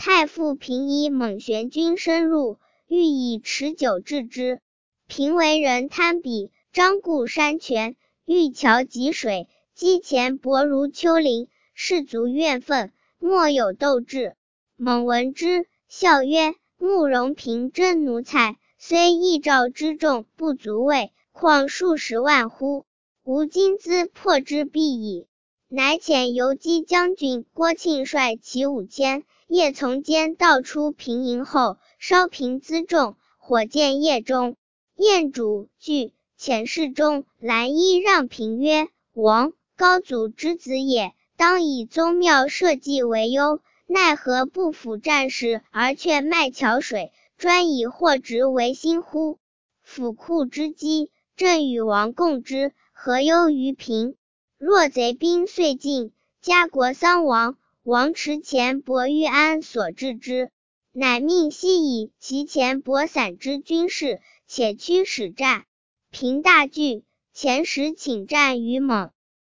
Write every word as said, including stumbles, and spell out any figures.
太傅平以蒙玄军深入，欲以持久制之。平为人贪比，张固山泉，欲桥汲水，击前薄如丘陵，士卒怨愤，莫有斗志。蒙闻之，笑曰：慕容平真奴才，虽一兆之众，不足畏，况数十万乎？吾今兹破之必矣。乃遣游击将军郭庆率其五千，夜从间盗出平营后，烧平辎重，火箭夜中。燕主惧，遣侍中蓝衣让平曰：王高祖之子也，当以宗庙社稷为忧，奈何不辅战事而却卖桥水，专以货殖为心乎？府库之积，朕与王共之，何忧于平？若贼兵遂尽，家国丧亡，王持钱帛欲安所治之？乃命西以其钱帛散之军士，且驱使战。平大惧，遣使请战于蒙。